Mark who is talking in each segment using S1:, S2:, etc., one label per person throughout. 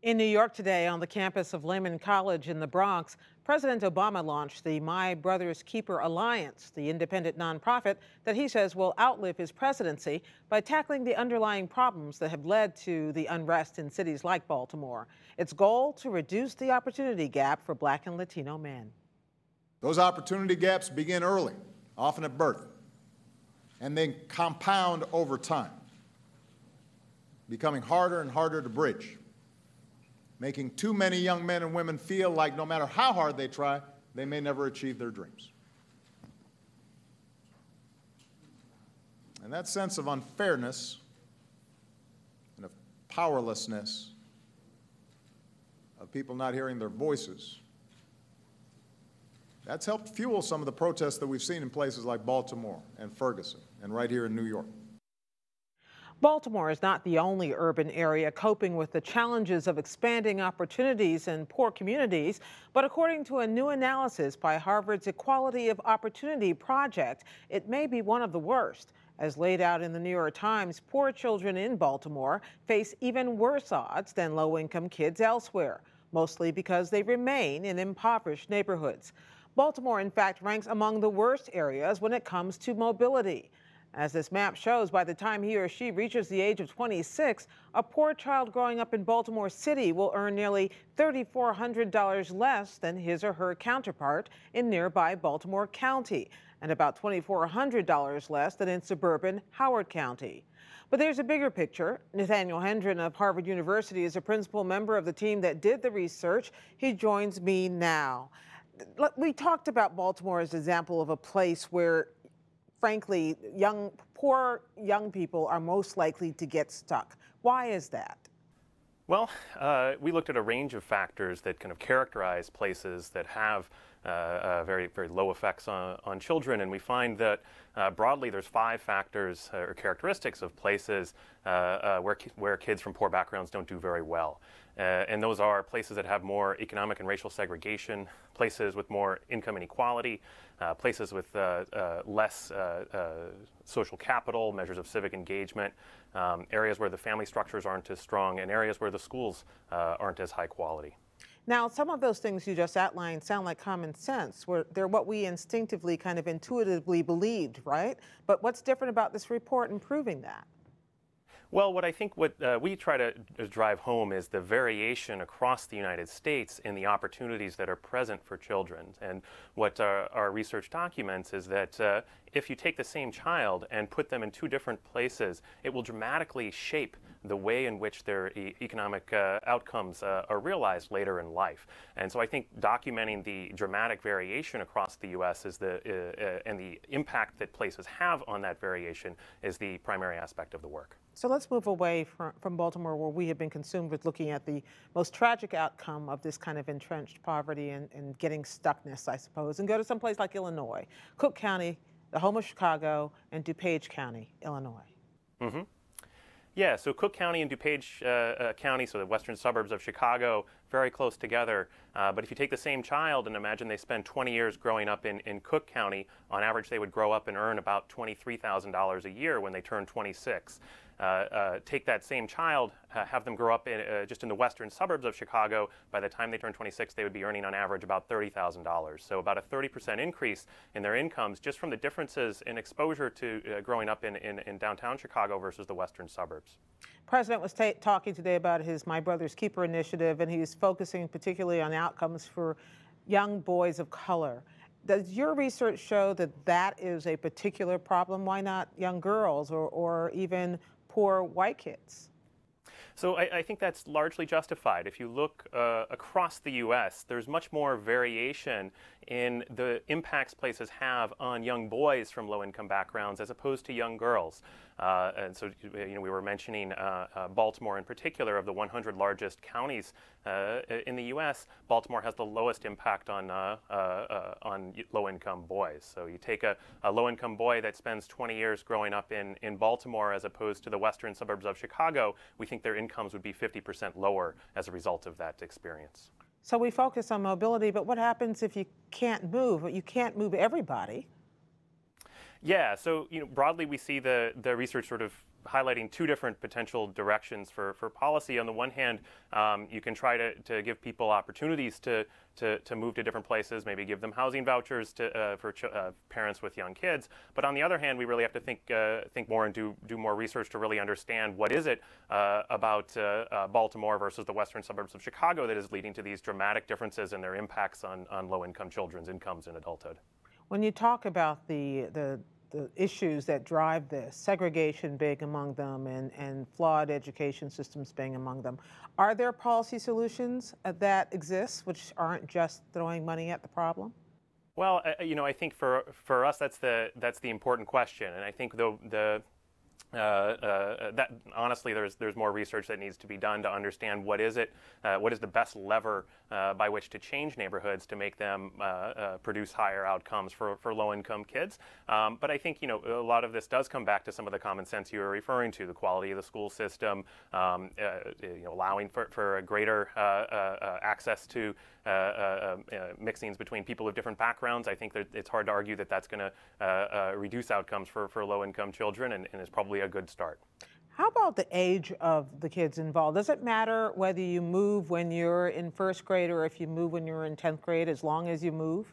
S1: In New York today, on the campus of Lehman College in the Bronx, President Obama launched the My Brother's Keeper Alliance, the independent nonprofit that he says will outlive his presidency by tackling the underlying problems that have led to the unrest in cities like Baltimore. Its goal to reduce the opportunity gap for Black and Latino men.
S2: Those opportunity gaps begin early, often at birth, and then compound over time, becoming harder and harder to bridge, making too many young men and women feel like no matter how hard they try, they may never achieve their dreams. And that sense of unfairness and of powerlessness, of people not hearing their voices, that's helped fuel some of the protests that we've seen in places like Baltimore and Ferguson and right here in New York.
S1: Baltimore is not the only urban area coping with the challenges of expanding opportunities in poor communities, but according to a new analysis by Harvard's Equality of Opportunity Project, it may be one of the worst. As laid out in the New York Times, poor children in Baltimore face even worse odds than low-income kids elsewhere, mostly because they remain in impoverished neighborhoods. Baltimore, in fact, ranks among the worst areas when it comes to mobility. As this map shows, by the time he or she reaches the age of 26, a poor child growing up in Baltimore City will earn nearly $3,400 less than his or her counterpart in nearby Baltimore County, and about $2,400 less than in suburban Howard County. But there's a bigger picture. Nathaniel Hendren of Harvard University is a principal member of the team that did the research. He joins me now. We talked about Baltimore as an example of a place where, frankly, poor young people are most likely to get stuck. Why is that?
S3: Well, we looked at a range of factors that kind of characterize places that have very, very low effects on children, and we find that broadly there's 5 factors or characteristics of places where kids from poor backgrounds don't do very well. And those are places that have more economic and racial segregation, places with more income inequality, places with less social capital, measures of civic engagement, areas where the family structures aren't as strong, and areas where the schools aren't as high quality.
S1: Now, some of those things you just outlined sound like common sense. They're what we instinctively, kind of intuitively believed, right? But what's different about this report in proving that?
S3: Well, what we try to drive home is the variation across the United States in the opportunities that are present for children. And what our research documents is that if you take the same child and put them in 2 different places, it will dramatically shape the way in which their economic outcomes are realized later in life. And so I think documenting the dramatic variation across the U.S. and the impact that places have on that variation is the primary aspect of the work.
S1: So let's move away from Baltimore, where we have been consumed with looking at the most tragic outcome of this kind of entrenched poverty and getting stuckness, I suppose, and go to someplace like Illinois, Cook County, the home of Chicago, and DuPage County, Illinois.
S3: Mm-hmm. Yeah, so Cook County and DuPage County, so the western suburbs of Chicago, very close together. But if you take the same child and imagine they spend 20 years growing up in Cook County, on average they would grow up and earn about $23,000 a year when they turn 26. Take that same child, have them grow up just in the western suburbs of Chicago. By the time they turn 26, they would be earning on average about $30,000. So about a 30% increase in their incomes just from the differences in exposure to growing up in downtown Chicago versus the western suburbs.
S1: President was talking today about his My Brother's Keeper initiative, and he's focusing particularly on outcomes for young boys of color. Does your research show that that is a particular problem? Why not young girls or even poor white kids?
S3: So I think that's largely justified. If you look across the U.S., there's much more variation in the impacts places have on young boys from low-income backgrounds as opposed to young girls. And so, we were mentioning Baltimore in particular. Of the 100 largest counties in the U.S., Baltimore has the lowest impact on low-income boys. So you take a low-income boy that spends 20 years growing up in Baltimore as opposed to the western suburbs of Chicago, we think their incomes would be 50% lower as a result of that experience.
S1: So we focus on mobility, but what happens if you can't move? You can't move everybody.
S3: Yeah, so broadly we see the research sort of highlighting two different potential directions for policy. On the one hand, you can try to give people opportunities to move to different places, maybe give them housing vouchers for parents with young kids. But on the other hand, we really have to think more and do more research to really understand what is it about Baltimore versus the western suburbs of Chicago that is leading to these dramatic differences in their impacts on low-income children's incomes in adulthood.
S1: When you talk about the issues that drive this, segregation being among them and flawed education systems being among them, are there policy solutions that exist which aren't just throwing money at the problem?
S3: Well, I think for us that's the important question, and I think that honestly, there's more research that needs to be done to understand what is the best lever by which to change neighborhoods to make them produce higher outcomes for low-income kids. But I think a lot of this does come back to some of the common sense you were referring to: the quality of the school system, allowing for a greater access to mixings between people of different backgrounds. I think that it's hard to argue that that's going to reduce outcomes for low-income children, and is probably a good start.
S1: How about the age of the kids involved? Does it matter whether you move when you're in first grade or if you move when you're in 10th grade, as long as you move?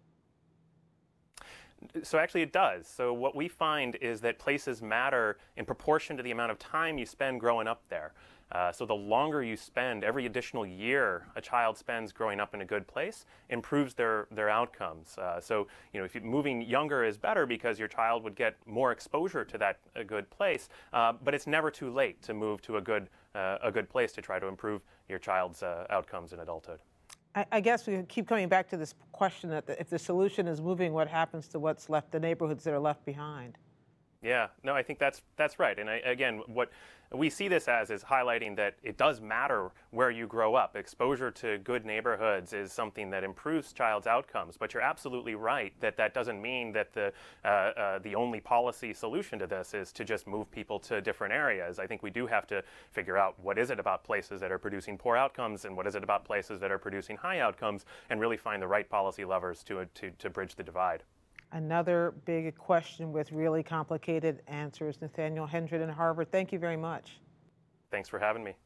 S3: So actually it does. So what we find is that places matter in proportion to the amount of time you spend growing up there. So the longer you spend, every additional year a child spends growing up in a good place improves their outcomes. So if you're moving younger is better because your child would get more exposure to that good place. But it's never too late to move to a good place to try to improve your child's outcomes in adulthood.
S1: I guess we keep coming back to this question that if the solution is moving, what happens to what's left, the neighborhoods that are left behind?
S3: Yeah, no, I think that's right. And again, what we see this as is highlighting that it does matter where you grow up. Exposure to good neighborhoods is something that improves child's outcomes. But you're absolutely right that that doesn't mean that the only policy solution to this is to just move people to different areas. I think we do have to figure out what is it about places that are producing poor outcomes and what is it about places that are producing high outcomes, and really find the right policy levers to bridge the divide.
S1: Another big question with really complicated answers. Nathaniel Hendren in Harvard, thank you very much.
S3: Thanks for having me.